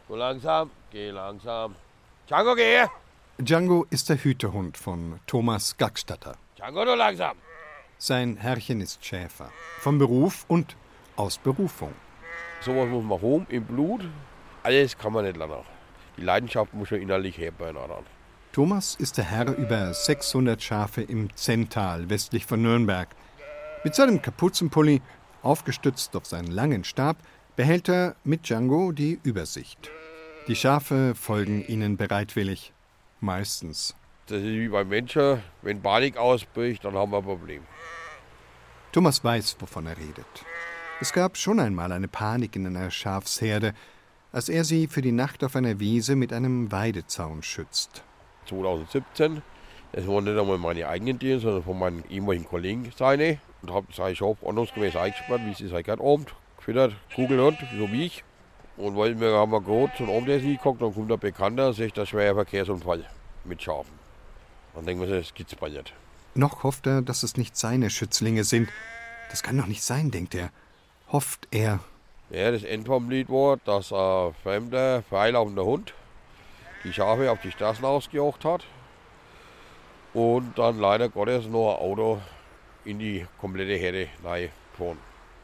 So langsam, geh langsam. Django, geh her! Django ist der Hütehund von Thomas Gackstatter. Django, nur langsam! Sein Herrchen ist Schäfer. Von Beruf und aus Berufung. Sowas muss man haben im Blut. Alles kann man nicht lernen. Die Leidenschaft muss schon innerlich herbeißen. Thomas ist der Herr über 600 Schafe im Zenntal, westlich von Nürnberg. Mit seinem Kapuzenpulli, aufgestützt auf seinen langen Stab, behält er mit Django die Übersicht. Die Schafe folgen ihnen bereitwillig. Meistens. Das ist wie beim Menschen. Wenn Panik ausbricht, dann haben wir ein Problem. Thomas weiß, wovon er redet. Es gab schon einmal eine Panik in einer Schafsherde, als er sie für die Nacht auf einer Wiese mit einem Weidezaun schützt. 2017, das waren nicht einmal meine eigenen Tiere, sondern von meinen ehemaligen Kollegen seine. Und habe seine Schafe ordnungsgemäß eingespannt, wie sie es gerade Abend gefüttert, Kugelhund, so wie ich. Und weil wir haben gerade zum Abendessen geguckt, dann kommt ein Bekannter und sagt, das ist ein schwerer Verkehrsunfall mit Schafen. Dann denken wir, das gibt's bald nicht. Noch hofft er, dass es nicht seine Schützlinge sind. Das kann doch nicht sein, denkt er. Hofft er. Ja, das Ende vom Lied war, dass ein fremder, freilaufender Hund die Schafe auf die Straßen ausgejagt hat. Und dann leider Gottes noch ein Auto in die komplette Herde reingefahren.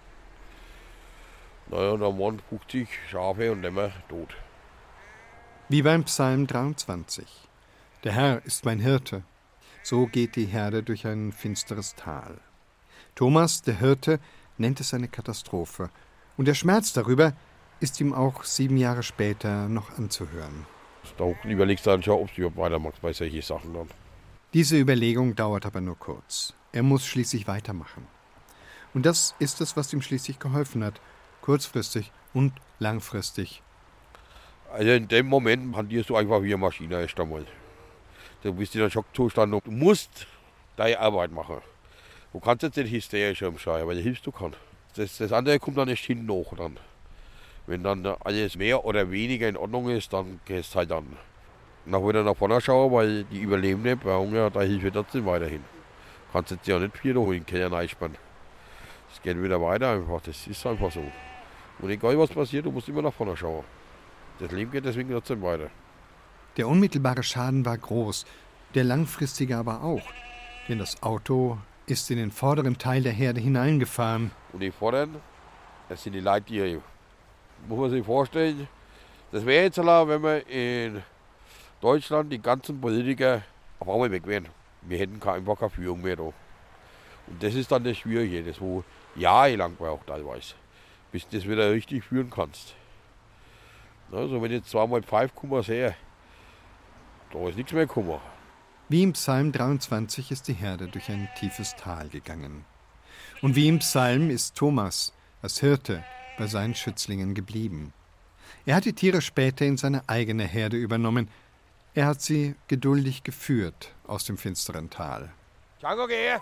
Naja, und dann waren 50 Schafe und immer tot. Wie beim Psalm 23. Der Herr ist mein Hirte. So geht die Herde durch ein finsteres Tal. Thomas, der Hirte, nennt es eine Katastrophe. Und der Schmerz darüber ist ihm auch 7 Jahre später noch anzuhören. Da überlegst du dann schon, ob du überhaupt weitermachst bei solchen Sachen dann. Diese Überlegung dauert aber nur kurz. Er muss schließlich weitermachen. Und das ist es, was ihm schließlich geholfen hat. Kurzfristig und langfristig. Also in dem Moment handelst du einfach wie eine Maschine erst einmal. Du bist in einem Schockzustand und du musst deine Arbeit machen. Du kannst jetzt nicht hysterisch umschreien, weil du hilfst du kannst. Das andere kommt dann erst hinten nach dann. Wenn dann alles mehr oder weniger in Ordnung ist, dann gehst du halt dann wieder nach vorne schauen, weil die Überlebenden brauchen ja da Hilfe trotzdem weiterhin. Du kannst jetzt ja nicht viel noch in den Keller einspannen. Es geht wieder weiter einfach, das ist einfach so. Und egal was passiert, du musst immer nach vorne schauen. Das Leben geht deswegen trotzdem weiter. Der unmittelbare Schaden war groß, der langfristige aber auch. Denn das Auto ist in den vorderen Teil der Herde hineingefahren. Und die vorderen, das sind die Leittiere. Muss man sich vorstellen, das wäre jetzt, wenn wir in Deutschland die ganzen Politiker auf einmal weg wären. Wir hätten einfach keine Führung mehr da. Und das ist dann das Schwierige, das wo jahrelang braucht teilweise, bis du das wieder richtig führen kannst. Also wenn jetzt zweimal Pfeif kommen her, da ist nichts mehr gekommen. Wie im Psalm 23 ist die Herde durch ein tiefes Tal gegangen. Und wie im Psalm ist Thomas als Hirte bei seinen Schützlingen geblieben. Er hat die Tiere später in seine eigene Herde übernommen. Er hat sie geduldig geführt aus dem finsteren Tal. Django, geh her!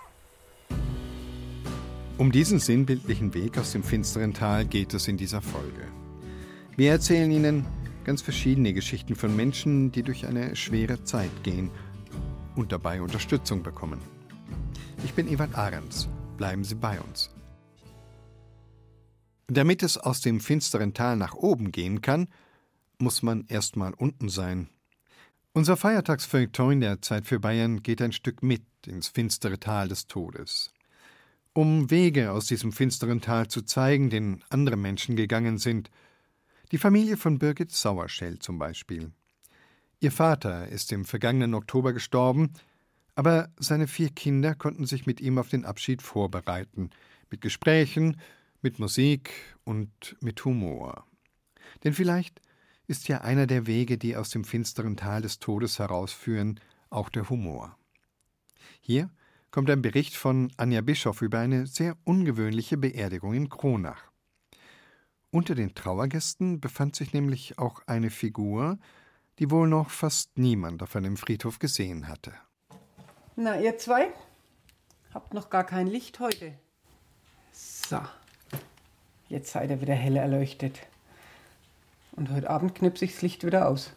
Um diesen sinnbildlichen Weg aus dem finsteren Tal geht es in dieser Folge. Wir erzählen Ihnen ganz verschiedene Geschichten von Menschen, die durch eine schwere Zeit gehen und dabei Unterstützung bekommen. Ich bin Ewald Ahrens. Bleiben Sie bei uns. Damit es aus dem finsteren Tal nach oben gehen kann, muss man erst mal unten sein. Unser Feiertagsfeuilleton in der Zeit für Bayern geht ein Stück mit ins finstere Tal des Todes. Um Wege aus diesem finsteren Tal zu zeigen, den andere Menschen gegangen sind. Die Familie von Birgit Sauerschell zum Beispiel. Ihr Vater ist im vergangenen Oktober gestorben, aber seine 4 Kinder konnten sich mit ihm auf den Abschied vorbereiten, mit Gesprächen, mit Musik und mit Humor. Denn vielleicht ist ja einer der Wege, die aus dem finsteren Tal des Todes herausführen, auch der Humor. Hier kommt ein Bericht von Anja Bischoff über eine sehr ungewöhnliche Beerdigung in Kronach. Unter den Trauergästen befand sich nämlich auch eine Figur, die wohl noch fast niemand auf einem Friedhof gesehen hatte. Na, ihr zwei? Habt noch gar kein Licht heute. So, jetzt seid ihr wieder hell erleuchtet. Und heute Abend knipse ich das Licht wieder aus.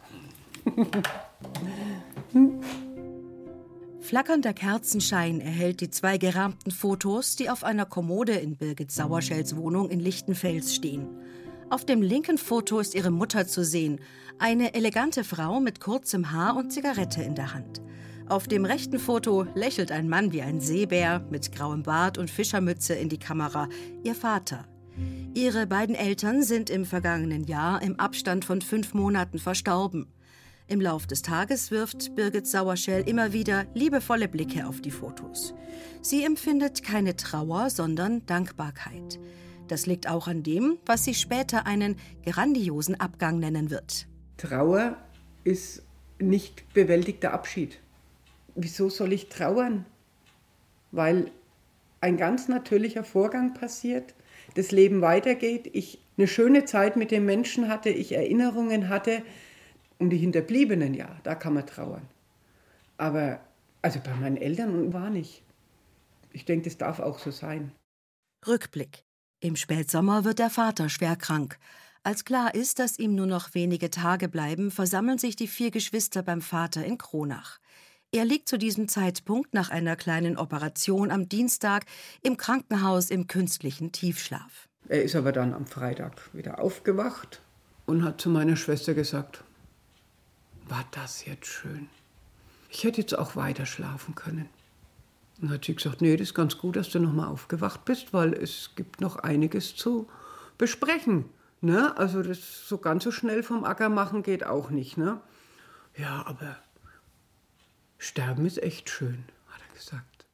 Flackernder Kerzenschein erhellt die 2 gerahmten Fotos, die auf einer Kommode in Birgit Sauerschells Wohnung in Lichtenfels stehen. Auf dem linken Foto ist ihre Mutter zu sehen, eine elegante Frau mit kurzem Haar und Zigarette in der Hand. Auf dem rechten Foto lächelt ein Mann wie ein Seebär mit grauem Bart und Fischermütze in die Kamera, ihr Vater. Ihre beiden Eltern sind im vergangenen Jahr im Abstand von 5 Monaten verstorben. Im Lauf des Tages wirft Birgit Sauerschell immer wieder liebevolle Blicke auf die Fotos. Sie empfindet keine Trauer, sondern Dankbarkeit. Das liegt auch an dem, was sie später einen grandiosen Abgang nennen wird. Trauer ist nicht bewältigter Abschied. Wieso soll ich trauern? Weil ein ganz natürlicher Vorgang passiert, das Leben weitergeht, ich eine schöne Zeit mit den Menschen hatte, ich Erinnerungen hatte. Um die Hinterbliebenen, ja, da kann man trauern. Aber also bei meinen Eltern war nicht. Ich denke, das darf auch so sein. Rückblick. Im Spätsommer wird der Vater schwer krank. Als klar ist, dass ihm nur noch wenige Tage bleiben, versammeln sich die 4 Geschwister beim Vater in Kronach. Er liegt zu diesem Zeitpunkt nach einer kleinen Operation am Dienstag im Krankenhaus im künstlichen Tiefschlaf. Er ist aber dann am Freitag wieder aufgewacht und hat zu meiner Schwester gesagt, war das jetzt schön. Ich hätte jetzt auch weiter schlafen können. Und dann hat sie gesagt, nee, das ist ganz gut, dass du noch mal aufgewacht bist, weil es gibt noch einiges zu besprechen. Ne? Also das so ganz so schnell vom Acker machen geht auch nicht. Ne? Ja, aber sterben ist echt schön, hat er gesagt.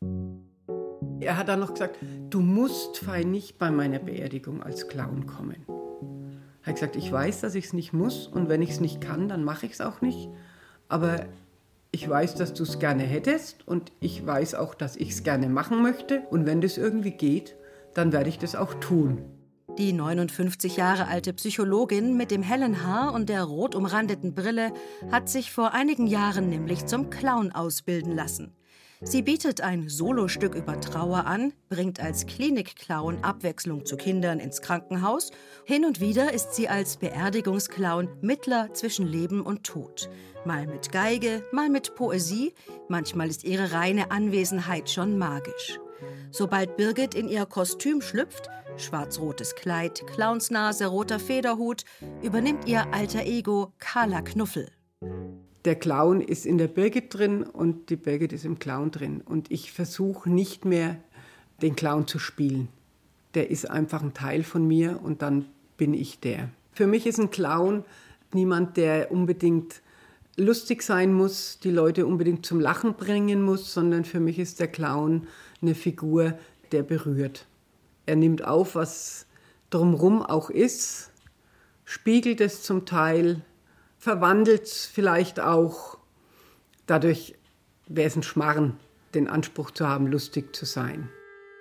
Er hat dann noch gesagt, du musst fein nicht bei meiner Beerdigung als Clown kommen. Er hat gesagt, ich weiß, dass ich es nicht muss und wenn ich es nicht kann, dann mache ich es auch nicht. Aber ich weiß, dass du es gerne hättest und ich weiß auch, dass ich es gerne machen möchte. Und wenn das irgendwie geht, dann werde ich das auch tun. Die 59 Jahre alte Psychologin mit dem hellen Haar und der rot umrandeten Brille hat sich vor einigen Jahren nämlich zum Clown ausbilden lassen. Sie bietet ein Solostück über Trauer an, bringt als Klinik-Clown Abwechslung zu Kindern ins Krankenhaus. Hin und wieder ist sie als Beerdigungsclown Mittler zwischen Leben und Tod. Mal mit Geige, mal mit Poesie, manchmal ist ihre reine Anwesenheit schon magisch. Sobald Birgit in ihr Kostüm schlüpft, schwarz-rotes Kleid, Clownsnase, roter Federhut, übernimmt ihr alter Ego Carla Knuffel. Der Clown ist in der Birgit drin und die Birgit ist im Clown drin. Und ich versuche nicht mehr, den Clown zu spielen. Der ist einfach ein Teil von mir und dann bin ich der. Für mich ist ein Clown niemand, der unbedingt lustig sein muss, die Leute unbedingt zum Lachen bringen muss, sondern für mich ist der Clown eine Figur, der berührt. Er nimmt auf, was drumherum auch ist, spiegelt es zum Teil, verwandelt es vielleicht auch. Dadurch wäre es ein Schmarren, den Anspruch zu haben, lustig zu sein.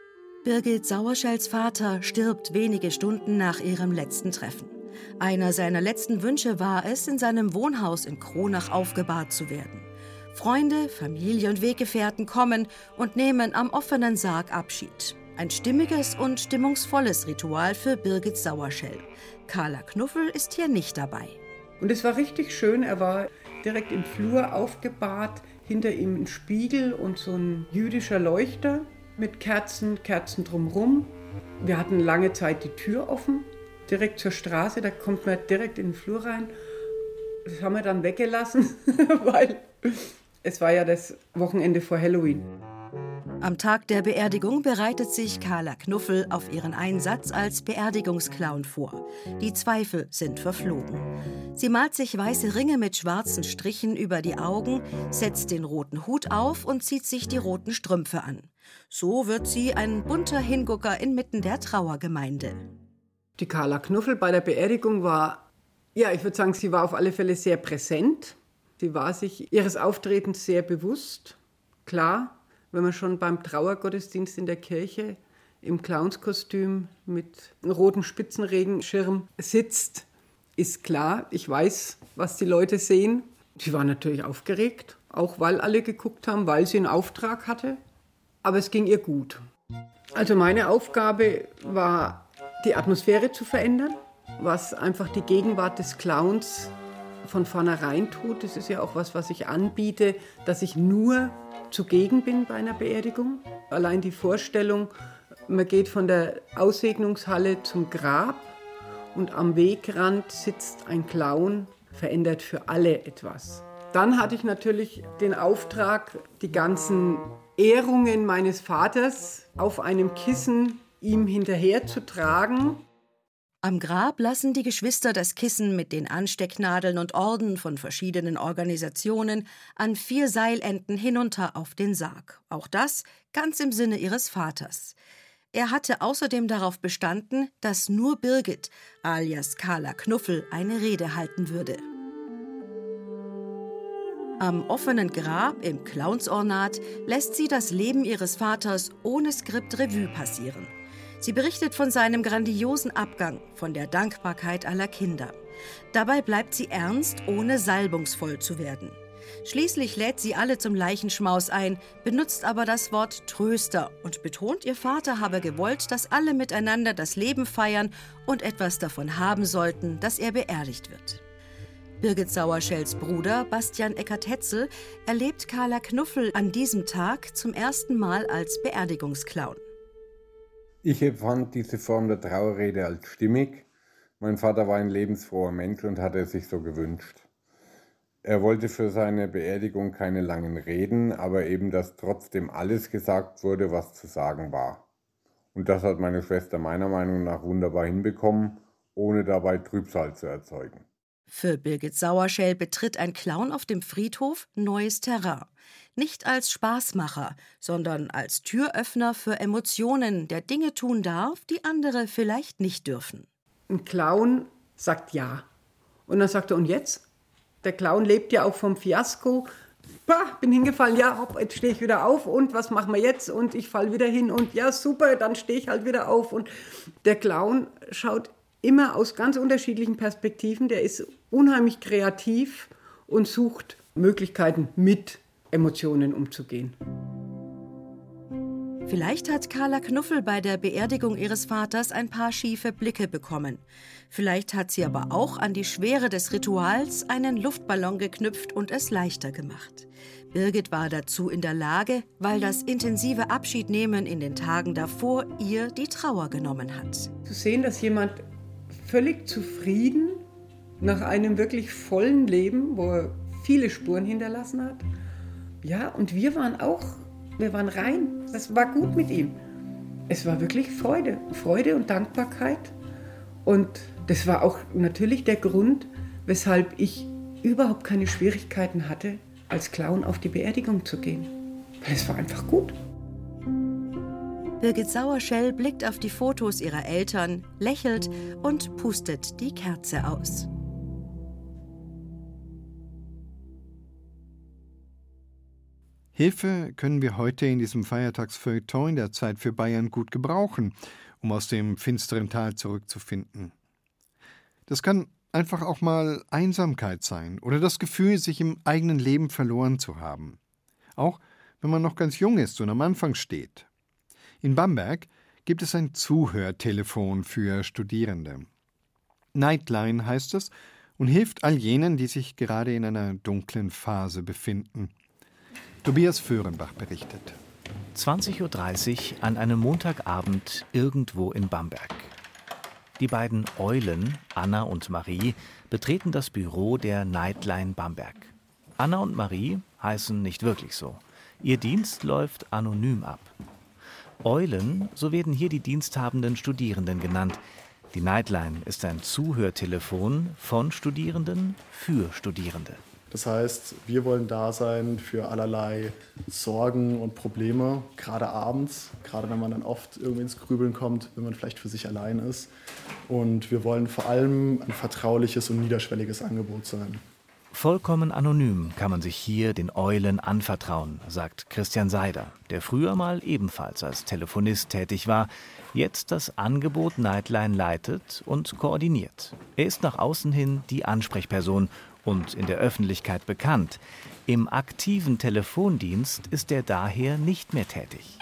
Birgit Sauerschells Vater stirbt wenige Stunden nach ihrem letzten Treffen. Einer seiner letzten Wünsche war es, in seinem Wohnhaus in Kronach aufgebahrt zu werden. Freunde, Familie und Weggefährten kommen und nehmen am offenen Sarg Abschied. Ein stimmiges und stimmungsvolles Ritual für Birgit Sauerschell. Carla Knuffel ist hier nicht dabei. Und es war richtig schön. Er war direkt im Flur aufgebahrt, hinter ihm ein Spiegel und so ein jüdischer Leuchter mit Kerzen drumherum. Wir hatten lange Zeit die Tür offen, direkt zur Straße, da kommt man direkt in den Flur rein. Das haben wir dann weggelassen, weil es war ja das Wochenende vor Halloween. Am Tag der Beerdigung bereitet sich Carla Knuffel auf ihren Einsatz als Beerdigungsclown vor. Die Zweifel sind verflogen. Sie malt sich weiße Ringe mit schwarzen Strichen über die Augen, setzt den roten Hut auf und zieht sich die roten Strümpfe an. So wird sie ein bunter Hingucker inmitten der Trauergemeinde. Die Carla Knuffel bei der Beerdigung war, ja, ich würde sagen, sie war auf alle Fälle sehr präsent. Sie war sich ihres Auftretens sehr bewusst. Klar, wenn man schon beim Trauergottesdienst in der Kirche im Clownskostüm mit einem roten Spitzenregenschirm sitzt, ist klar, ich weiß, was die Leute sehen. Sie war natürlich aufgeregt, auch weil alle geguckt haben, weil sie einen Auftrag hatte. Aber es ging ihr gut. Also meine Aufgabe war, die Atmosphäre zu verändern, was einfach die Gegenwart des Clowns von vornherein tut. Das ist ja auch was ich anbiete, dass ich nur zugegen bin bei einer Beerdigung. Allein die Vorstellung, man geht von der Aussegnungshalle zum Grab und am Wegrand sitzt ein Clown, verändert für alle etwas. Dann hatte ich natürlich den Auftrag, die ganzen Ehrungen meines Vaters auf einem Kissen ihm hinterher zu tragen. Am Grab lassen die Geschwister das Kissen mit den Anstecknadeln und Orden von verschiedenen Organisationen an 4 Seilenden hinunter auf den Sarg. Auch das ganz im Sinne ihres Vaters. Er hatte außerdem darauf bestanden, dass nur Birgit, alias Carla Knuffel, eine Rede halten würde. Am offenen Grab im Clownsornat lässt sie das Leben ihres Vaters ohne Skript Revue passieren. Sie berichtet von seinem grandiosen Abgang, von der Dankbarkeit aller Kinder. Dabei bleibt sie ernst, ohne salbungsvoll zu werden. Schließlich lädt sie alle zum Leichenschmaus ein, benutzt aber das Wort Tröster und betont, ihr Vater habe gewollt, dass alle miteinander das Leben feiern und etwas davon haben sollten, dass er beerdigt wird. Birgit Sauerschells Bruder, Bastian Eckert-Hetzel, erlebt Carla Knuffel an diesem Tag zum ersten Mal als Beerdigungsclown. Ich empfand diese Form der Trauerrede als stimmig. Mein Vater war ein lebensfroher Mensch und hatte es sich so gewünscht. Er wollte für seine Beerdigung keine langen Reden, aber eben, dass trotzdem alles gesagt wurde, was zu sagen war. Und das hat meine Schwester meiner Meinung nach wunderbar hinbekommen, ohne dabei Trübsal zu erzeugen. Für Birgit Sauerschell betritt ein Clown auf dem Friedhof neues Terrain. Nicht als Spaßmacher, sondern als Türöffner für Emotionen, der Dinge tun darf, die andere vielleicht nicht dürfen. Ein Clown sagt ja. Und dann sagt er, und jetzt? Der Clown lebt ja auch vom Fiasko. Bah, bin hingefallen, ja, hopp, jetzt stehe ich wieder auf und was machen wir jetzt? Und ich falle wieder hin und ja, super, dann stehe ich halt wieder auf. Und der Clown schaut immer aus ganz unterschiedlichen Perspektiven. Der ist unheimlich kreativ und sucht Möglichkeiten, mit Emotionen umzugehen. Vielleicht hat Carla Knuffel bei der Beerdigung ihres Vaters ein paar schiefe Blicke bekommen. Vielleicht hat sie aber auch an die Schwere des Rituals einen Luftballon geknüpft und es leichter gemacht. Birgit war dazu in der Lage, weil das intensive Abschiednehmen in den Tagen davor ihr die Trauer genommen hat. Zu sehen, dass jemand völlig zufrieden nach einem wirklich vollen Leben, wo er viele Spuren hinterlassen hat. Ja, und wir waren rein. Das war gut mit ihm. Es war wirklich Freude und Dankbarkeit. Und das war auch natürlich der Grund, weshalb ich überhaupt keine Schwierigkeiten hatte, als Clown auf die Beerdigung zu gehen. Weil es war einfach gut. Birgit Sauerschell blickt auf die Fotos ihrer Eltern, lächelt und pustet die Kerze aus. Hilfe können wir heute in diesem Feiertagsfeuilleton der Zeit für Bayern gut gebrauchen, um aus dem finsteren Tal zurückzufinden. Das kann einfach auch mal Einsamkeit sein oder das Gefühl, sich im eigenen Leben verloren zu haben. Auch wenn man noch ganz jung ist und am Anfang steht. In Bamberg gibt es ein Zuhörtelefon für Studierende. Nightline heißt es und hilft all jenen, die sich gerade in einer dunklen Phase befinden. Tobias Föhrenbach berichtet. 20:30 Uhr an einem Montagabend irgendwo in Bamberg. Die beiden Eulen, Anna und Marie, betreten das Büro der Nightline Bamberg. Anna und Marie heißen nicht wirklich so. Ihr Dienst läuft anonym ab. Eulen, so werden hier die diensthabenden Studierenden genannt. Die Nightline ist ein Zuhörtelefon von Studierenden für Studierende. Das heißt, wir wollen da sein für allerlei Sorgen und Probleme, gerade abends, gerade wenn man dann oft irgendwie ins Grübeln kommt, wenn man vielleicht für sich allein ist. Und wir wollen vor allem ein vertrauliches und niederschwelliges Angebot sein. Vollkommen anonym kann man sich hier den Eulen anvertrauen, sagt Christian Seider, der früher mal ebenfalls als Telefonist tätig war, jetzt das Angebot Nightline leitet und koordiniert. Er ist nach außen hin die Ansprechperson und in der Öffentlichkeit bekannt. Im aktiven Telefondienst ist er daher nicht mehr tätig.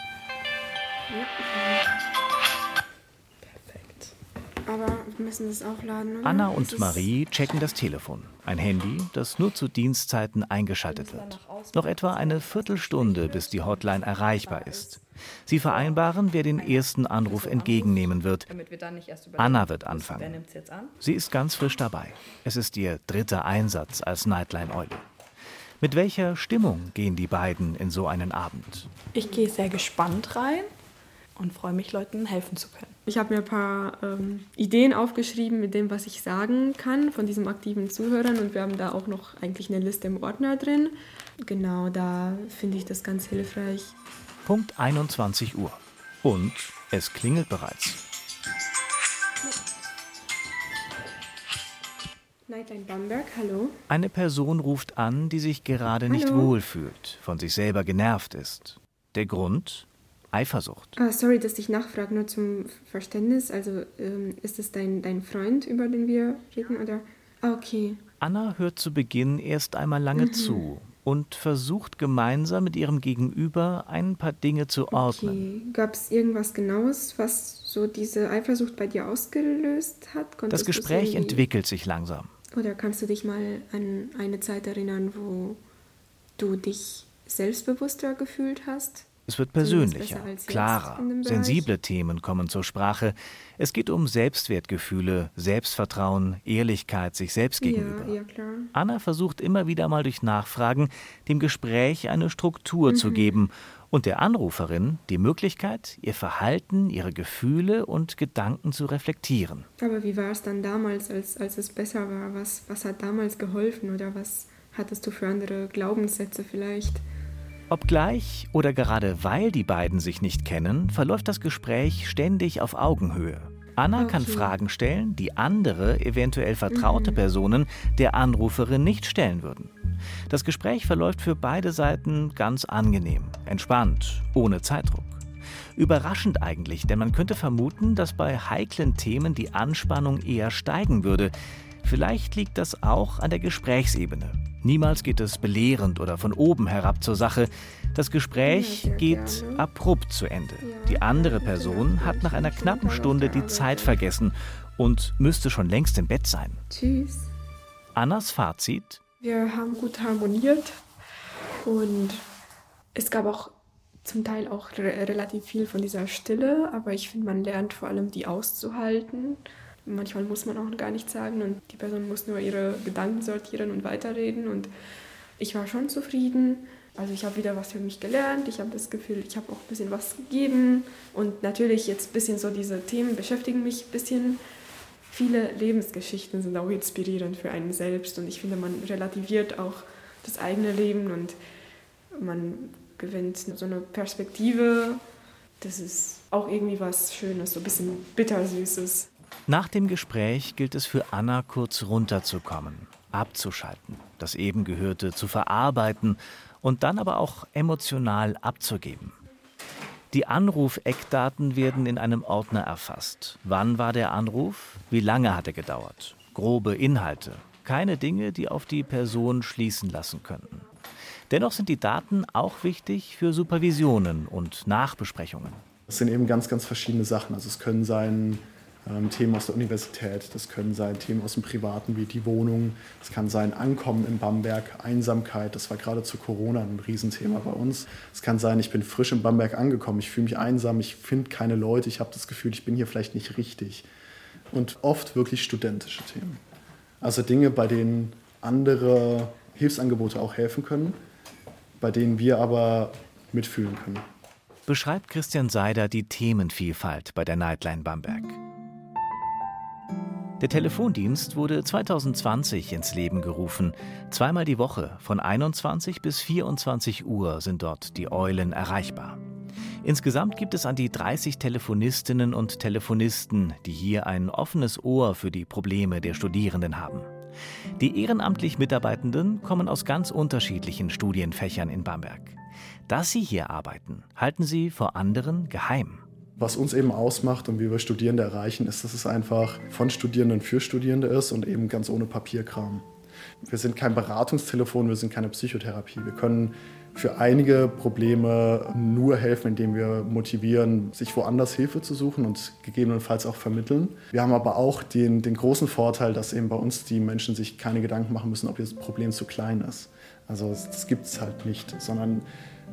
Perfekt. Aber wir müssen das aufladen, oder? Anna und Marie checken das Telefon. Ein Handy, das nur zu Dienstzeiten eingeschaltet wird. Noch etwa eine Viertelstunde, bis die Hotline erreichbar ist. Sie vereinbaren, wer den ersten Anruf entgegennehmen wird. Anna wird anfangen. Sie ist ganz frisch dabei. Es ist ihr 3. Einsatz als Nightline-Eule. Mit welcher Stimmung gehen die beiden in so einen Abend? Ich gehe sehr gespannt rein und freue mich, Leuten helfen zu können. Ich habe mir ein paar Ideen aufgeschrieben mit dem, was ich sagen kann von diesem aktiven Zuhörern. Und wir haben da auch noch eigentlich eine Liste im Ordner drin. Genau, da finde ich das ganz hilfreich. Punkt 21 Uhr. Und es klingelt bereits. Nightline Bamberg, hallo. Eine Person ruft an, die sich gerade nicht wohlfühlt, von sich selber genervt ist. Der Grund? Eifersucht. Sorry, dass ich nachfrage, nur zum Verständnis. Also ist es dein Freund, über den wir reden? Oder? Okay. Anna hört zu Beginn erst einmal lange zu und versucht gemeinsam mit ihrem Gegenüber ein paar Dinge zu ordnen. Okay. Gab es irgendwas Genaues, was so diese Eifersucht bei dir ausgelöst hat? Das Gespräch entwickelt sich langsam. Oder kannst du dich mal an eine Zeit erinnern, wo du dich selbstbewusster gefühlt hast? Es wird persönlicher, klarer, sensible Themen kommen zur Sprache. Es geht um Selbstwertgefühle, Selbstvertrauen, Ehrlichkeit sich selbst gegenüber. Ja, klar. Anna versucht immer wieder mal durch Nachfragen, dem Gespräch eine Struktur zu geben und der Anruferin die Möglichkeit, ihr Verhalten, ihre Gefühle und Gedanken zu reflektieren. Aber wie war es dann damals, als es besser war? Was hat damals geholfen oder was hattest du für andere Glaubenssätze vielleicht? Obgleich oder gerade weil die beiden sich nicht kennen, verläuft das Gespräch ständig auf Augenhöhe. Anna kann Fragen stellen, die andere, eventuell vertraute Personen der Anruferin nicht stellen würden. Das Gespräch verläuft für beide Seiten ganz angenehm, entspannt, ohne Zeitdruck. Überraschend eigentlich, denn man könnte vermuten, dass bei heiklen Themen die Anspannung eher steigen würde. Vielleicht liegt das auch an der Gesprächsebene. Niemals geht es belehrend oder von oben herab zur Sache. Das Gespräch geht abrupt zu Ende. Die andere Person hat nach einer knappen Stunde die Zeit vergessen und müsste schon längst im Bett sein. Tschüss. Annas Fazit: Wir haben gut harmoniert und es gab auch zum Teil auch relativ viel von dieser Stille, aber ich finde, man lernt vor allem, die auszuhalten. Manchmal muss man auch gar nichts sagen und die Person muss nur ihre Gedanken sortieren und weiterreden und ich war schon zufrieden. Also ich habe wieder was für mich gelernt, ich habe das Gefühl, ich habe auch ein bisschen was gegeben und natürlich jetzt ein bisschen so diese Themen beschäftigen mich ein bisschen. Viele Lebensgeschichten sind auch inspirierend für einen selbst und ich finde, man relativiert auch das eigene Leben und man gewinnt so eine Perspektive. Das ist auch irgendwie was Schönes, so ein bisschen Bittersüßes. Nach dem Gespräch gilt es für Anna, kurz runterzukommen, abzuschalten, das eben Gehörte zu verarbeiten und dann aber auch emotional abzugeben. Die Anruf-Eckdaten werden in einem Ordner erfasst. Wann war der Anruf? Wie lange hat er gedauert? Grobe Inhalte. Keine Dinge, die auf die Person schließen lassen könnten. Dennoch sind die Daten auch wichtig für Supervisionen und Nachbesprechungen. Das sind eben ganz, ganz verschiedene Sachen. Also es können sein Themen aus der Universität, das können sein Themen aus dem Privaten wie die Wohnung, es kann sein Ankommen in Bamberg, Einsamkeit, das war gerade zu Corona ein Riesenthema bei uns. Es kann sein, ich bin frisch in Bamberg angekommen, ich fühle mich einsam, ich finde keine Leute, ich habe das Gefühl, ich bin hier vielleicht nicht richtig. Und oft wirklich studentische Themen. Also Dinge, bei denen andere Hilfsangebote auch helfen können, bei denen wir aber mitfühlen können. Beschreibt Christian Seider die Themenvielfalt bei der Nightline Bamberg. Der Telefondienst wurde 2020 ins Leben gerufen. Zweimal die Woche, von 21 bis 24 Uhr sind dort die Eulen erreichbar. Insgesamt gibt es an die 30 Telefonistinnen und Telefonisten, die hier ein offenes Ohr für die Probleme der Studierenden haben. Die ehrenamtlich Mitarbeitenden kommen aus ganz unterschiedlichen Studienfächern in Bamberg. Dass sie hier arbeiten, halten sie vor anderen geheim. Was uns eben ausmacht und wie wir Studierende erreichen, ist, dass es einfach von Studierenden für Studierende ist und eben ganz ohne Papierkram. Wir sind kein Beratungstelefon, wir sind keine Psychotherapie. Wir können für einige Probleme nur helfen, indem wir motivieren, sich woanders Hilfe zu suchen und gegebenenfalls auch vermitteln. Wir haben aber auch den großen Vorteil, dass eben bei uns die Menschen sich keine Gedanken machen müssen, ob das Problem zu klein ist. Also das gibt es halt nicht, sondern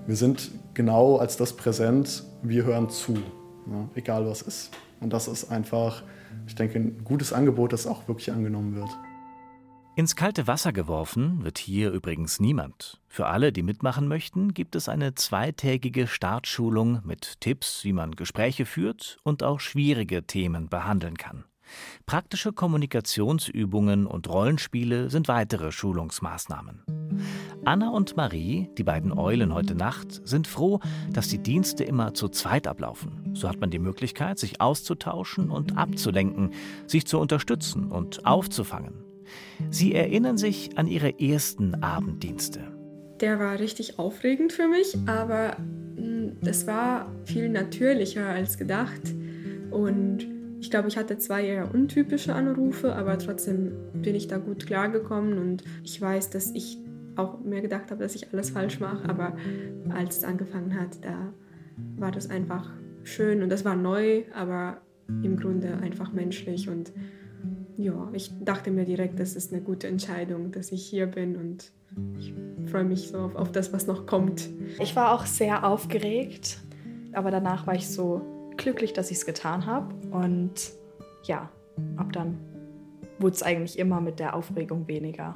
Wir sind genau als das präsent, wir hören zu, ja, egal was ist. Und das ist einfach, ich denke, ein gutes Angebot, das auch wirklich angenommen wird. Ins kalte Wasser geworfen wird hier übrigens niemand. Für alle, die mitmachen möchten, gibt es eine 2-tägige Startschulung mit Tipps, wie man Gespräche führt und auch schwierige Themen behandeln kann. Praktische Kommunikationsübungen und Rollenspiele sind weitere Schulungsmaßnahmen. Anna und Marie, die beiden Eulen heute Nacht, sind froh, dass die Dienste immer zu zweit ablaufen. So hat man die Möglichkeit, sich auszutauschen und abzulenken, sich zu unterstützen und aufzufangen. Sie erinnern sich an ihre ersten Abenddienste. Der war richtig aufregend für mich, aber es war viel natürlicher als gedacht. Und ich glaube, ich hatte 2 eher untypische Anrufe, aber trotzdem bin ich da gut klargekommen. Und ich weiß, dass ich auch mir gedacht habe, dass ich alles falsch mache. Aber als es angefangen hat, da war das einfach schön. Und das war neu, aber im Grunde einfach menschlich. Und ja, ich dachte mir direkt, das ist eine gute Entscheidung, dass ich hier bin. Und ich freue mich so auf das, was noch kommt. Ich war auch sehr aufgeregt, aber danach war ich so glücklich, dass ich es getan habe. Und ja, ab dann wurde es eigentlich immer mit der Aufregung weniger.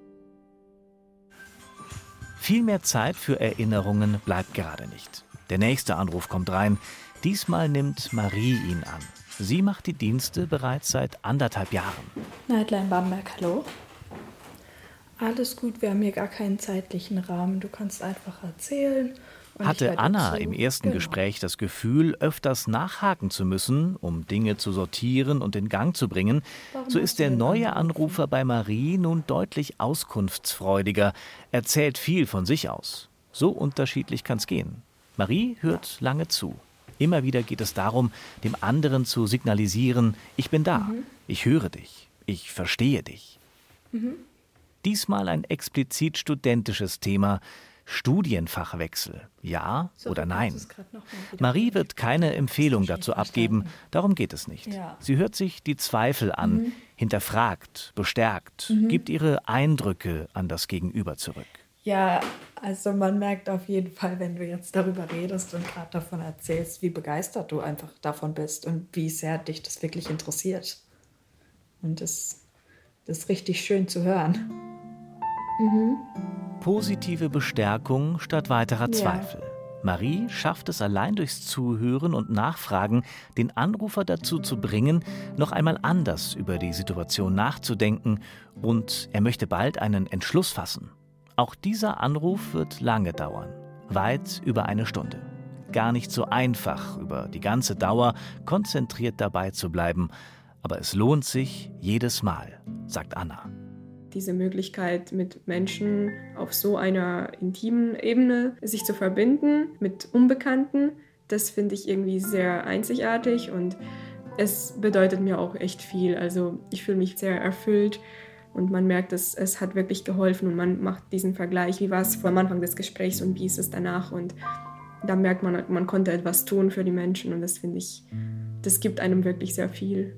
Viel mehr Zeit für Erinnerungen bleibt gerade nicht. Der nächste Anruf kommt rein. Diesmal nimmt Marie ihn an. Sie macht die Dienste bereits seit 1,5 Jahren. Nightline Bamberg, hallo. Alles gut, wir haben hier gar keinen zeitlichen Rahmen. Du kannst einfach erzählen. Hatte Anna im ersten Gespräch das Gefühl, öfters nachhaken zu müssen, um Dinge zu sortieren und in Gang zu bringen, so ist der neue Anrufer bei Marie nun deutlich auskunftsfreudiger, erzählt viel von sich aus. So unterschiedlich kann's gehen. Marie hört lange zu. Immer wieder geht es darum, dem anderen zu signalisieren, ich bin da, ich höre dich, ich verstehe dich. Diesmal ein explizit studentisches Thema, Studienfachwechsel, ja oder nein. Marie wird keine Empfehlung dazu abgeben, darum geht es nicht. Sie hört sich die Zweifel an, hinterfragt, bestärkt, gibt ihre Eindrücke an das Gegenüber zurück. Ja, also man merkt auf jeden Fall, wenn du jetzt darüber redest und gerade davon erzählst, wie begeistert du einfach davon bist und wie sehr dich das wirklich interessiert. Und das ist richtig schön zu hören. Positive Bestärkung statt weiterer Zweifel. Marie schafft es allein durchs Zuhören und Nachfragen, den Anrufer dazu zu bringen, noch einmal anders über die Situation nachzudenken, und er möchte bald einen Entschluss fassen. Auch dieser Anruf wird lange dauern, weit über 1 Stunde. Gar nicht so einfach, über die ganze Dauer konzentriert dabei zu bleiben, aber es lohnt sich jedes Mal, sagt Anna. Diese Möglichkeit, mit Menschen auf so einer intimen Ebene sich zu verbinden, mit Unbekannten, das finde ich irgendwie sehr einzigartig und es bedeutet mir auch echt viel. Also ich fühle mich sehr erfüllt und man merkt, es hat wirklich geholfen und man macht diesen Vergleich, wie war es vor dem Anfang des Gesprächs und wie ist es danach, und da merkt man, man konnte etwas tun für die Menschen, und das finde ich, das gibt einem wirklich sehr viel.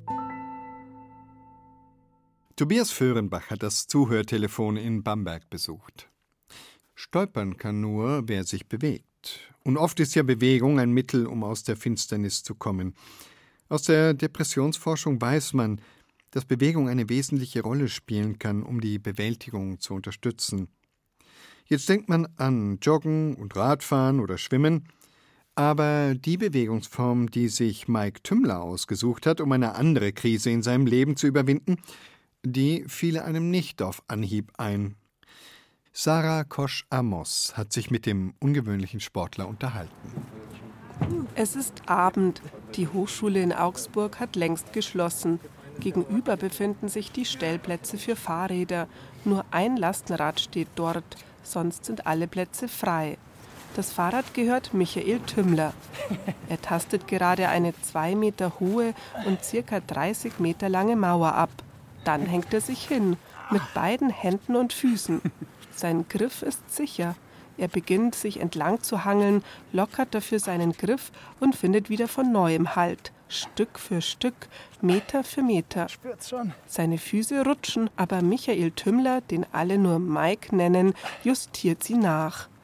Tobias Föhrenbach hat das Zuhörtelefon in Bamberg besucht. Stolpern kann nur, wer sich bewegt. Und oft ist ja Bewegung ein Mittel, um aus der Finsternis zu kommen. Aus der Depressionsforschung weiß man, dass Bewegung eine wesentliche Rolle spielen kann, um die Bewältigung zu unterstützen. Jetzt denkt man an Joggen und Radfahren oder Schwimmen, aber die Bewegungsform, die sich Mike Tümmler ausgesucht hat, um eine andere Krise in seinem Leben zu überwinden, die fiel einem nicht auf Anhieb ein. Sarah Kosch-Amos hat sich mit dem ungewöhnlichen Sportler unterhalten. Es ist Abend. Die Hochschule in Augsburg hat längst geschlossen. Gegenüber befinden sich die Stellplätze für Fahrräder. Nur ein Lastenrad steht dort, sonst sind alle Plätze frei. Das Fahrrad gehört Michael Tümmler. Er tastet gerade eine 2 Meter hohe und ca. 30 Meter lange Mauer ab. Dann hängt er sich hin, mit beiden Händen und Füßen. Sein Griff ist sicher. Er beginnt, sich entlang zu hangeln, lockert dafür seinen Griff und findet wieder von neuem Halt. Stück für Stück, Meter für Meter. Seine Füße rutschen, aber Michael Tümmler, den alle nur Mike nennen, justiert sie nach.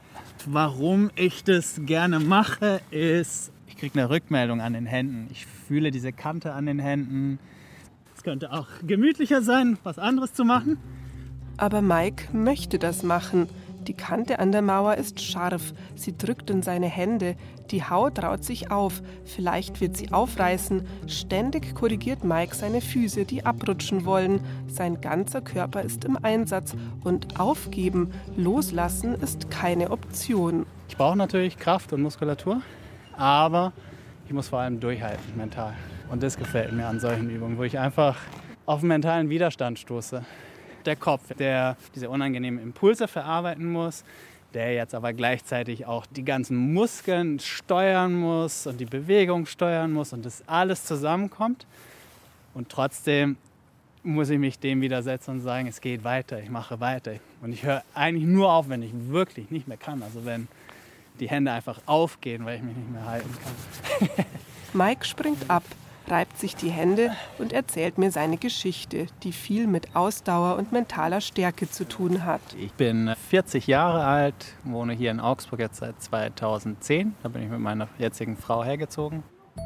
warum ich das gerne mache, ist, ich kriege eine Rückmeldung an den Händen. Ich fühle diese Kante an den Händen. Es könnte auch gemütlicher sein, was anderes zu machen. Aber Mike möchte das machen. Die Kante an der Mauer ist scharf. Sie drückt in seine Hände. Die Haut raut sich auf. Vielleicht wird sie aufreißen. Ständig korrigiert Mike seine Füße, die abrutschen wollen. Sein ganzer Körper ist im Einsatz. Und aufgeben, loslassen ist keine Option. Ich brauche natürlich Kraft und Muskulatur, aber ich muss vor allem durchhalten, mental. Und das gefällt mir an solchen Übungen, wo ich einfach auf einen mentalen Widerstand stoße. Der Kopf, der diese unangenehmen Impulse verarbeiten muss, der jetzt aber gleichzeitig auch die ganzen Muskeln steuern muss und die Bewegung steuern muss und das alles zusammenkommt. Und trotzdem muss ich mich dem widersetzen und sagen, es geht weiter, ich mache weiter. Und ich höre eigentlich nur auf, wenn ich wirklich nicht mehr kann. Also wenn die Hände einfach aufgehen, weil ich mich nicht mehr halten kann. Mike springt ab, reibt sich die Hände und erzählt mir seine Geschichte, die viel mit Ausdauer und mentaler Stärke zu tun hat. Ich bin 40 Jahre alt, wohne hier in Augsburg jetzt seit 2010. Da bin ich mit meiner jetzigen Frau hergezogen.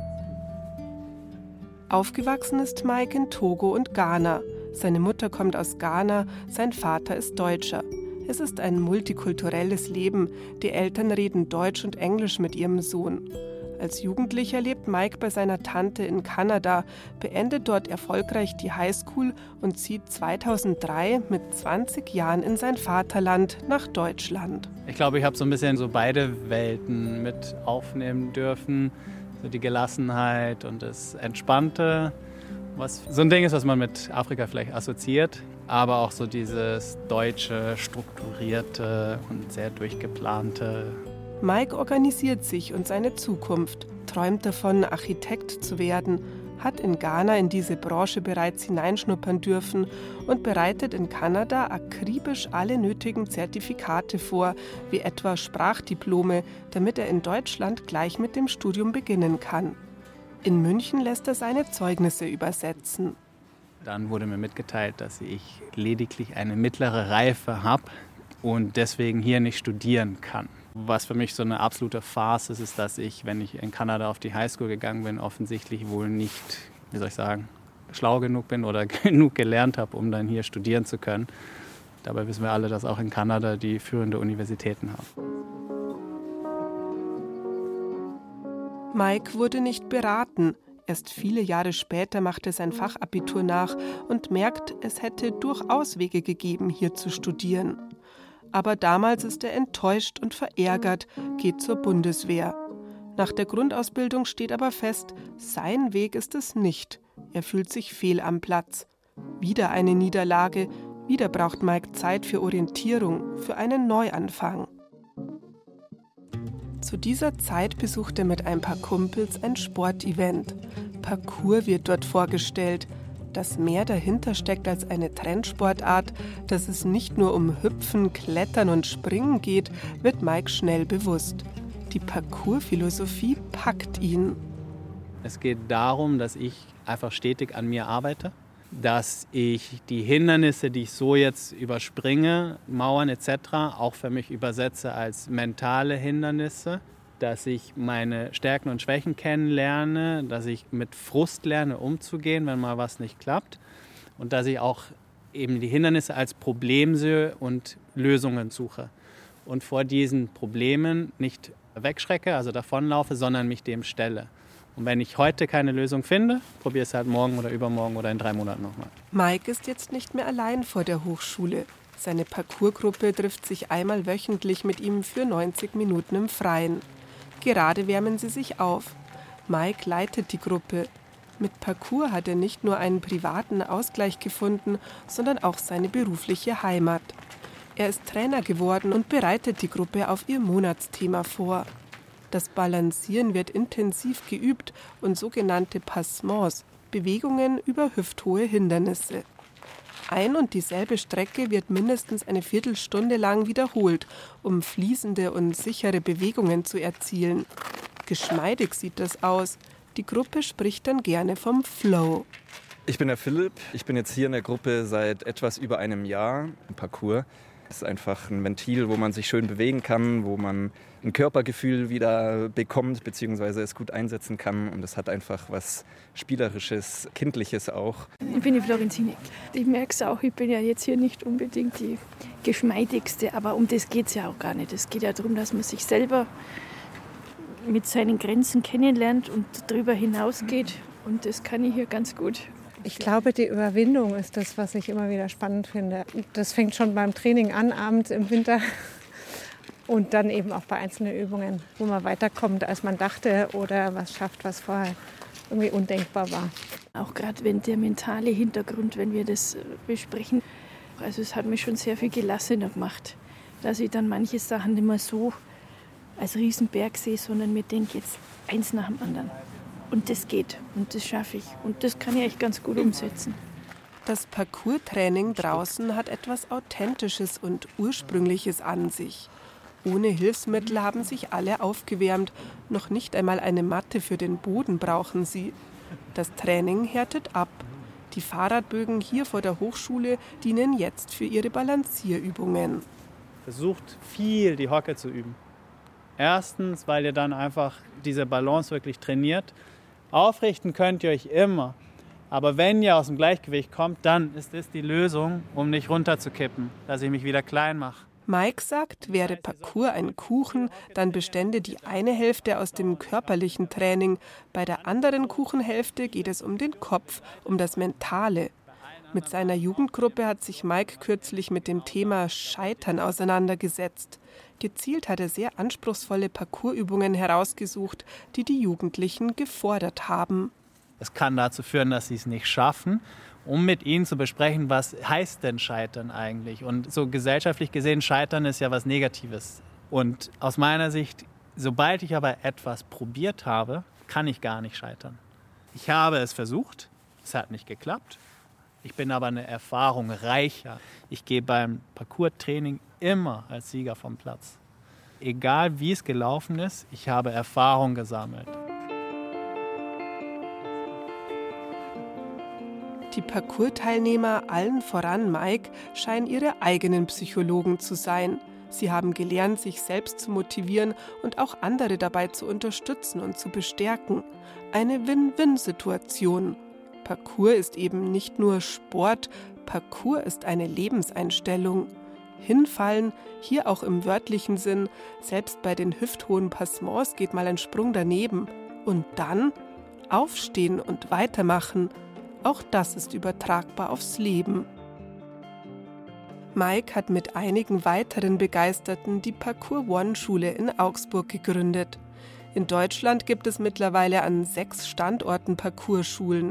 Aufgewachsen ist Mike in Togo und Ghana. Seine Mutter kommt aus Ghana, sein Vater ist Deutscher. Es ist ein multikulturelles Leben. Die Eltern reden Deutsch und Englisch mit ihrem Sohn. Als Jugendlicher lebt Mike bei seiner Tante in Kanada, beendet dort erfolgreich die Highschool und zieht 2003 mit 20 Jahren in sein Vaterland nach Deutschland. Ich glaube, ich habe so ein bisschen so beide Welten mit aufnehmen dürfen. So die Gelassenheit und das Entspannte, was so ein Ding ist, was man mit Afrika vielleicht assoziiert. Aber auch so dieses deutsche, strukturierte und sehr durchgeplante. Mike organisiert sich und seine Zukunft, träumt davon, Architekt zu werden, hat in Ghana in diese Branche bereits hineinschnuppern dürfen und bereitet in Kanada akribisch alle nötigen Zertifikate vor, wie etwa Sprachdiplome, damit er in Deutschland gleich mit dem Studium beginnen kann. In München lässt er seine Zeugnisse übersetzen. Dann wurde mir mitgeteilt, dass ich lediglich eine mittlere Reife habe und deswegen hier nicht studieren kann. Was für mich so eine absolute Farce ist, ist, dass ich, wenn ich in Kanada auf die Highschool gegangen bin, offensichtlich wohl nicht, wie soll ich sagen, schlau genug bin oder genug gelernt habe, um dann hier studieren zu können. Dabei wissen wir alle, dass auch in Kanada die führende Universitäten haben. Mike wurde nicht beraten. Erst viele Jahre später macht er sein Fachabitur nach und merkt, es hätte durchaus Wege gegeben, hier zu studieren. Aber damals ist er enttäuscht und verärgert, geht zur Bundeswehr. Nach der Grundausbildung steht aber fest, sein Weg ist es nicht. Er fühlt sich fehl am Platz. Wieder eine Niederlage, wieder braucht Mike Zeit für Orientierung, für einen Neuanfang. Zu dieser Zeit besucht er mit ein paar Kumpels ein Sportevent. Parkour wird dort vorgestellt. Dass mehr dahinter steckt als eine Trendsportart, dass es nicht nur um Hüpfen, Klettern und Springen geht, wird Mike schnell bewusst. Die Parkour-Philosophie packt ihn. Es geht darum, dass ich einfach stetig an mir arbeite, dass ich die Hindernisse, die ich so jetzt überspringe, Mauern etc., auch für mich übersetze als mentale Hindernisse, dass ich meine Stärken und Schwächen kennenlerne, dass ich mit Frust lerne, umzugehen, wenn mal was nicht klappt und dass ich auch eben die Hindernisse als Problem sehe und Lösungen suche und vor diesen Problemen nicht wegschrecke, also davonlaufe, sondern mich dem stelle. Und wenn ich heute keine Lösung finde, probiere es halt morgen oder übermorgen oder in 3 Monaten nochmal. Mike ist jetzt nicht mehr allein vor der Hochschule. Seine Parkourgruppe trifft sich einmal wöchentlich mit ihm für 90 Minuten im Freien. Gerade wärmen sie sich auf. Mike leitet die Gruppe. Mit Parkour hat er nicht nur einen privaten Ausgleich gefunden, sondern auch seine berufliche Heimat. Er ist Trainer geworden und bereitet die Gruppe auf ihr Monatsthema vor. Das Balancieren wird intensiv geübt und sogenannte Passements, Bewegungen über hüfthohe Hindernisse. Ein und dieselbe Strecke wird mindestens eine Viertelstunde lang wiederholt, um fließende und sichere Bewegungen zu erzielen. Geschmeidig sieht das aus. Die Gruppe spricht dann gerne vom Flow. Ich bin der Philipp. Ich bin jetzt hier in der Gruppe seit etwas über einem Jahr im Parkour. Es ist einfach ein Ventil, wo man sich schön bewegen kann, wo man ein Körpergefühl wieder bekommt, beziehungsweise es gut einsetzen kann. Und es hat einfach was Spielerisches, Kindliches auch. Ich bin die Florenzinik. Ich merke es auch, ich bin ja jetzt hier nicht unbedingt die Geschmeidigste, aber um das geht es ja auch gar nicht. Es geht ja darum, dass man sich selber mit seinen Grenzen kennenlernt und darüber hinausgeht. Und das kann ich hier ganz gut. Ich glaube, die Überwindung ist das, was ich immer wieder spannend finde. Das fängt schon beim Training an, abends im Winter. Und dann eben auch bei einzelnen Übungen, wo man weiterkommt, als man dachte oder was schafft, was vorher irgendwie undenkbar war. Auch gerade wenn der mentale Hintergrund, wenn wir das besprechen, also es hat mich schon sehr viel gelassener gemacht, dass ich dann manche Sachen nicht mehr so als Riesenberg sehe, sondern mir denke, jetzt eins nach dem anderen. Und das geht und das schaffe ich und das kann ich echt ganz gut umsetzen. Das Parcours-Training draußen hat etwas Authentisches und Ursprüngliches an sich. Ohne Hilfsmittel haben sich alle aufgewärmt. Noch nicht einmal eine Matte für den Boden brauchen sie. Das Training härtet ab. Die Fahrradbögen hier vor der Hochschule dienen jetzt für ihre Balancierübungen. Versucht viel die Hocke zu üben. Erstens, weil ihr dann einfach diese Balance wirklich trainiert. Aufrichten könnt ihr euch immer. Aber wenn ihr aus dem Gleichgewicht kommt, dann ist das die Lösung, um nicht runterzukippen, dass ich mich wieder klein mache. Mike sagt, wäre Parcours ein Kuchen, dann bestände die eine Hälfte aus dem körperlichen Training. Bei der anderen Kuchenhälfte geht es um den Kopf, um das Mentale. Mit seiner Jugendgruppe hat sich Mike kürzlich mit dem Thema Scheitern auseinandergesetzt. Gezielt hat er sehr anspruchsvolle Parcoursübungen herausgesucht, die die Jugendlichen gefordert haben. Es kann dazu führen, dass sie es nicht schaffen, um mit ihnen zu besprechen, was heißt denn Scheitern eigentlich? Und so gesellschaftlich gesehen, Scheitern ist ja was Negatives. Und aus meiner Sicht, sobald ich aber etwas probiert habe, kann ich gar nicht scheitern. Ich habe es versucht, es hat nicht geklappt. Ich bin aber eine Erfahrung reicher. Ich gehe beim Parcours-Training immer als Sieger vom Platz. Egal wie es gelaufen ist, ich habe Erfahrung gesammelt. Die Parcours-Teilnehmer, allen voran Mike, scheinen ihre eigenen Psychologen zu sein. Sie haben gelernt, sich selbst zu motivieren und auch andere dabei zu unterstützen und zu bestärken. Eine Win-Win-Situation. Parcours ist eben nicht nur Sport, Parcours ist eine Lebenseinstellung. Hinfallen, hier auch im wörtlichen Sinn, selbst bei den hüfthohen Passements geht mal ein Sprung daneben. Und dann aufstehen und weitermachen. Auch das ist übertragbar aufs Leben. Mike hat mit einigen weiteren Begeisterten die Parcours One-Schule in Augsburg gegründet. In Deutschland gibt es mittlerweile an 6 Standorten Parcours-Schulen.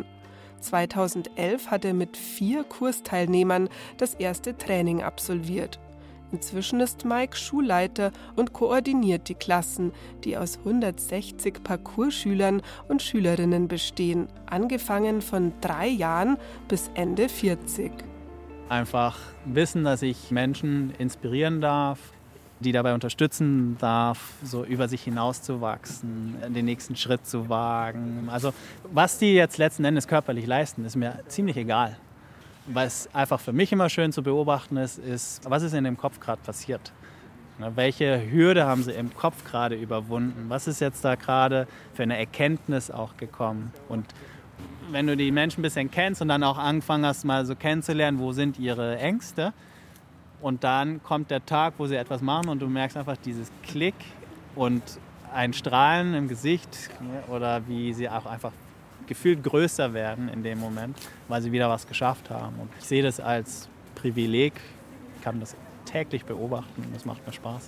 2011 hat er mit 4 Kursteilnehmern das erste Training absolviert. Inzwischen ist Mike Schulleiter und koordiniert die Klassen, die aus 160 Parcours-Schülern und Schülerinnen bestehen, angefangen von 3 Jahren bis Ende 40. Einfach wissen, dass ich Menschen inspirieren darf, die dabei unterstützen darf, so über sich hinauszuwachsen, den nächsten Schritt zu wagen. Also was die jetzt letzten Endes körperlich leisten, ist mir ziemlich egal. Was einfach für mich immer schön zu beobachten ist, was ist in dem Kopf gerade passiert? Welche Hürde haben sie im Kopf gerade überwunden? Was ist jetzt da gerade für eine Erkenntnis auch gekommen? Und wenn du die Menschen ein bisschen kennst und dann auch angefangen hast, mal so kennenzulernen, wo sind ihre Ängste? Und dann kommt der Tag, wo sie etwas machen und du merkst einfach dieses Klick und ein Strahlen im Gesicht oder wie sie auch einfach gefühlt größer werden in dem Moment, weil sie wieder was geschafft haben. Und ich sehe das als Privileg, ich kann das täglich beobachten und das macht mir Spaß.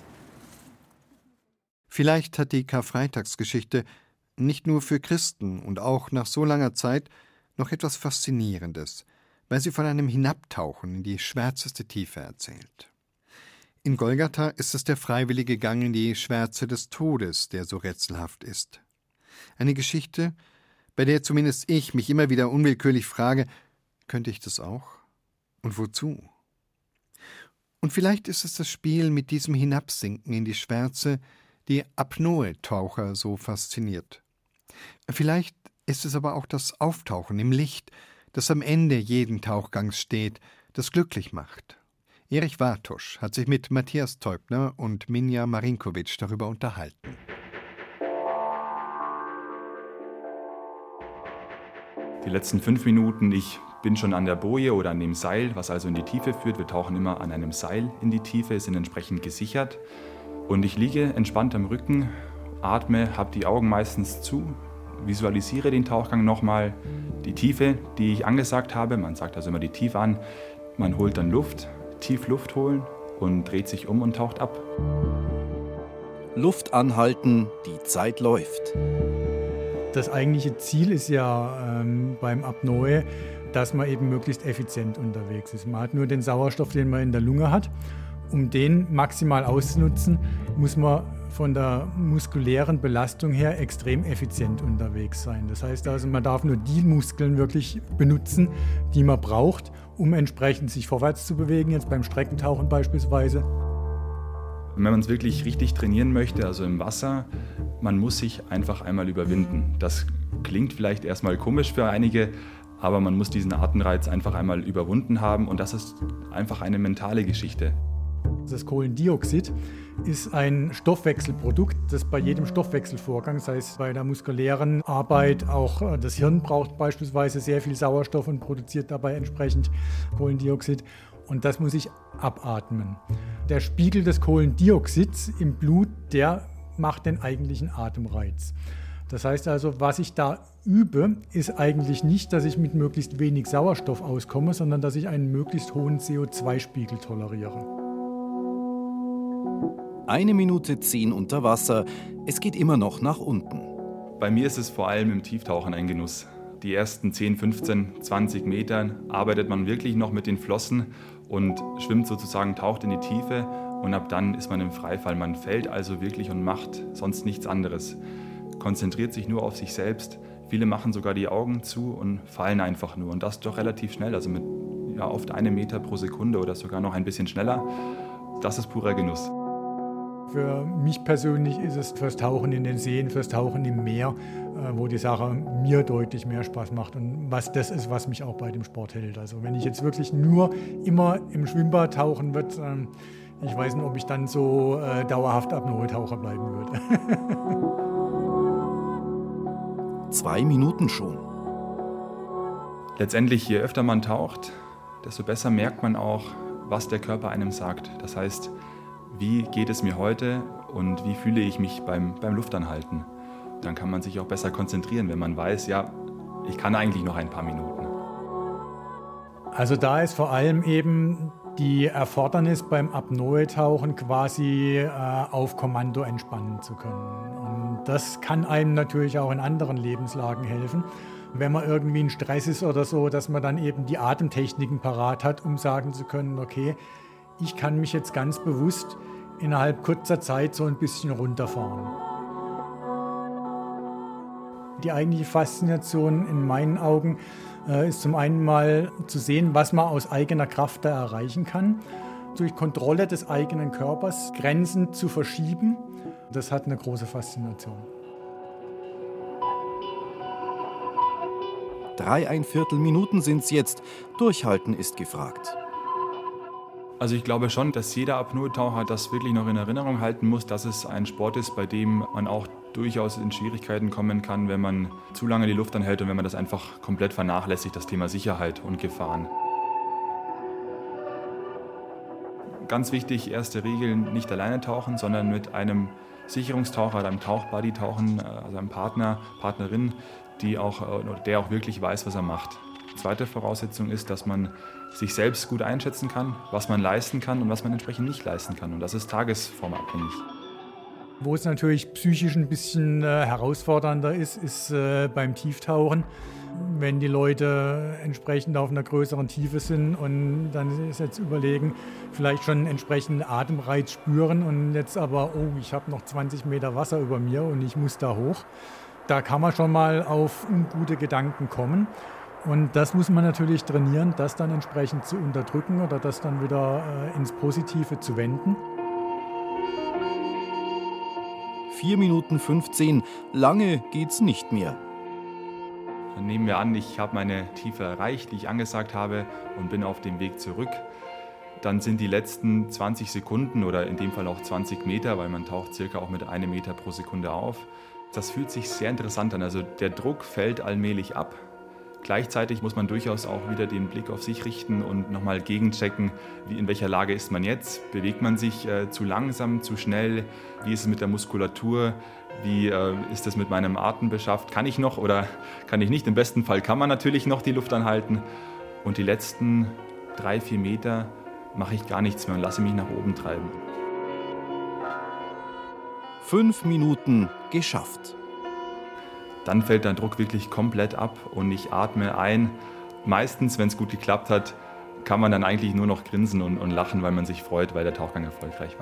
Vielleicht hat die Karfreitagsgeschichte nicht nur für Christen und auch nach so langer Zeit noch etwas Faszinierendes, weil sie von einem Hinabtauchen in die schwärzeste Tiefe erzählt. In Golgatha ist es der freiwillige Gang in die Schwärze des Todes, der so rätselhaft ist. Eine Geschichte, bei der zumindest ich mich immer wieder unwillkürlich frage, könnte ich das auch? Und wozu? Und vielleicht ist es das Spiel mit diesem Hinabsinken in die Schwärze, die Apnoe-Taucher so fasziniert. Vielleicht ist es aber auch das Auftauchen im Licht, das am Ende jeden Tauchgangs steht, das glücklich macht. Erich Wartusch hat sich mit Matthias Teubner und Minja Marinkovic darüber unterhalten. Die letzten 5 Minuten, ich bin schon an der Boje oder an dem Seil, was also in die Tiefe führt. Wir tauchen immer an einem Seil in die Tiefe, sind entsprechend gesichert. Und ich liege entspannt am Rücken, atme, habe die Augen meistens zu, visualisiere den Tauchgang nochmal, die Tiefe, die ich angesagt habe. Man sagt also immer die Tiefe an. Man holt dann Luft, tief Luft holen und dreht sich um und taucht ab. Luft anhalten, die Zeit läuft. Das eigentliche Ziel ist ja beim Apnoe, dass man eben möglichst effizient unterwegs ist. Man hat nur den Sauerstoff, den man in der Lunge hat. Um den maximal auszunutzen, muss man von der muskulären Belastung her extrem effizient unterwegs sein. Das heißt also, man darf nur die Muskeln wirklich benutzen, die man braucht, um entsprechend sich vorwärts zu bewegen, jetzt beim Streckentauchen beispielsweise. Wenn man es wirklich richtig trainieren möchte, also im Wasser, man muss sich einfach einmal überwinden. Das klingt vielleicht erstmal komisch für einige, aber man muss diesen Atemreiz einfach einmal überwunden haben und das ist einfach eine mentale Geschichte. Das Kohlendioxid ist ein Stoffwechselprodukt, das bei jedem Stoffwechselvorgang, das heißt bei der muskulären Arbeit, auch das Hirn braucht beispielsweise sehr viel Sauerstoff und produziert dabei entsprechend Kohlendioxid. Und das muss ich abatmen. Der Spiegel des Kohlendioxids im Blut, der macht den eigentlichen Atemreiz. Das heißt also, was ich da übe, ist eigentlich nicht, dass ich mit möglichst wenig Sauerstoff auskomme, sondern dass ich einen möglichst hohen CO2-Spiegel toleriere. 1 Minute 10 unter Wasser. Es geht immer noch nach unten. Bei mir ist es vor allem im Tieftauchen ein Genuss. Die ersten 10, 15, 20 Metern arbeitet man wirklich noch mit den Flossen und schwimmt sozusagen, taucht in die Tiefe und ab dann ist man im Freifall. Man fällt also wirklich und macht sonst nichts anderes. Konzentriert sich nur auf sich selbst. Viele machen sogar die Augen zu und fallen einfach nur und das doch relativ schnell, also mit oft 1 Meter pro Sekunde oder sogar noch ein bisschen schneller. Das ist purer Genuss. Für mich persönlich ist es fürs Tauchen in den Seen, fürs Tauchen im Meer, wo die Sache mir deutlich mehr Spaß macht und was das ist, was mich auch bei dem Sport hält. Also wenn ich jetzt wirklich nur immer im Schwimmbad tauchen würde, ich weiß nicht, ob ich dann so dauerhaft Apnoe-Taucher bleiben würde. 2 Minuten schon. Letztendlich, je öfter man taucht, desto besser merkt man auch, was der Körper einem sagt. Das heißt, wie geht es mir heute und wie fühle ich mich beim Luftanhalten. Dann kann man sich auch besser konzentrieren, wenn man weiß, ja, ich kann eigentlich noch ein paar Minuten. Also da ist vor allem eben die Erfordernis beim Apnoe-Tauchen quasi auf Kommando entspannen zu können. Und das kann einem natürlich auch in anderen Lebenslagen helfen. Wenn man irgendwie in Stress ist oder so, dass man dann eben die Atemtechniken parat hat, um sagen zu können, okay, ich kann mich jetzt ganz bewusst innerhalb kurzer Zeit so ein bisschen runterfahren. Die eigentliche Faszination in meinen Augen ist zum einen mal zu sehen, was man aus eigener Kraft da erreichen kann. Durch Kontrolle des eigenen Körpers Grenzen zu verschieben, das hat eine große Faszination. 3¼ Minuten sind's jetzt. Durchhalten ist gefragt. Also ich glaube schon, dass jeder Apnoe-Taucher das wirklich noch in Erinnerung halten muss, dass es ein Sport ist, bei dem man auch durchaus in Schwierigkeiten kommen kann, wenn man zu lange die Luft anhält und wenn man das einfach komplett vernachlässigt, das Thema Sicherheit und Gefahren. Ganz wichtig, erste Regel, nicht alleine tauchen, sondern mit einem Sicherungstaucher, einem Tauchbuddy tauchen, also einem Partner, Partnerin, der auch wirklich weiß, was er macht. Zweite Voraussetzung ist, dass man sich selbst gut einschätzen kann, was man leisten kann und was man entsprechend nicht leisten kann. Und das ist tagesformabhängig. Wo es natürlich psychisch ein bisschen herausfordernder ist beim Tieftauchen. Wenn die Leute entsprechend auf einer größeren Tiefe sind und dann ist jetzt überlegen, vielleicht schon einen entsprechenden Atemreiz spüren und jetzt aber, oh, ich habe noch 20 Meter Wasser über mir und ich muss da hoch. Da kann man schon mal auf ungute Gedanken kommen. Und das muss man natürlich trainieren, das dann entsprechend zu unterdrücken oder das dann wieder ins Positive zu wenden. 4 Minuten 15, lange geht's nicht mehr. Dann nehmen wir an, ich habe meine Tiefe erreicht, die ich angesagt habe und bin auf dem Weg zurück. dann sind die letzten 20 Sekunden oder in dem Fall auch 20 Meter, weil man taucht circa auch mit 1 Meter pro Sekunde auf. Das fühlt sich sehr interessant an. Also der Druck fällt allmählich ab. Gleichzeitig muss man durchaus auch wieder den Blick auf sich richten und nochmal gegenchecken, in welcher Lage ist man jetzt. Bewegt man sich zu langsam, zu schnell? Wie ist es mit der Muskulatur? Wie ist es mit meinem Atem beschafft? Kann ich noch oder kann ich nicht? Im besten Fall kann man natürlich noch die Luft anhalten. Und die letzten 3-4 Meter mache ich gar nichts mehr und lasse mich nach oben treiben. 5 Minuten geschafft. Dann fällt der Druck wirklich komplett ab und ich atme ein. Meistens, wenn es gut geklappt hat, kann man dann eigentlich nur noch grinsen und lachen, weil man sich freut, weil der Tauchgang erfolgreich war.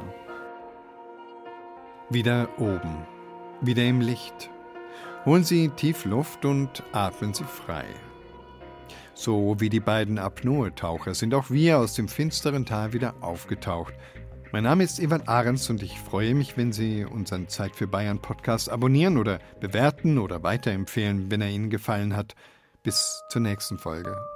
Wieder oben, wieder im Licht. Holen Sie tief Luft und atmen Sie frei. So wie die beiden Apnoe-Taucher sind auch wir aus dem finsteren Tal wieder aufgetaucht. Mein Name ist Ivan Ahrens und ich freue mich, wenn Sie unseren Zeit für Bayern Podcast abonnieren oder bewerten oder weiterempfehlen, wenn er Ihnen gefallen hat. Bis zur nächsten Folge.